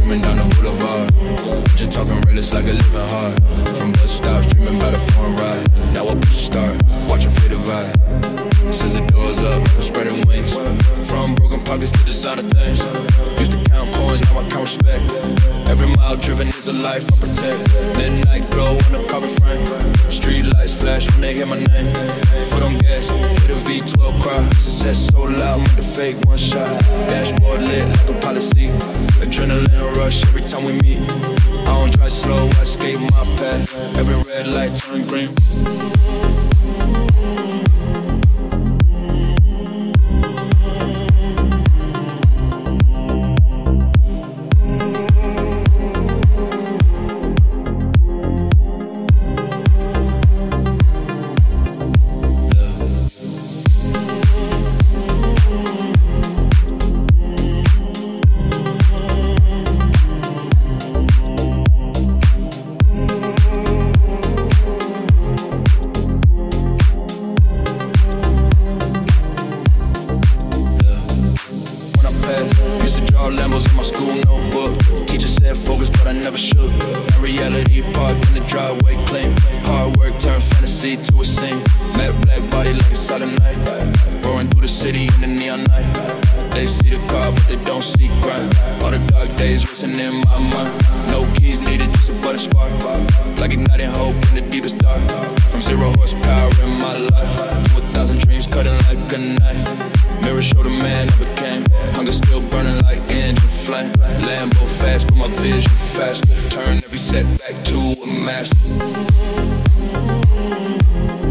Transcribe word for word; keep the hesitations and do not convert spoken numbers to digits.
coming down the boulevard. Just talking real, it's like a living hard. From bus stops, dreaming about a foreign ride. Now I push a start, watch a fade divide. Since the doors up, I'm spreading wings. From broken pockets to designer things. Used to count coins, now I count respect. Every mile driven is a life I protect. Midnight glow on the carbon frame. Street lights flash when they hear my name. Foot on gas, hit a V twelve cry. Success so loud, make the fake one shot. Dashboard lit like a policy. Adrenaline rush every time we meet. I don't drive slow, I skate my path. Every red light turn green. Turn every setback to a master.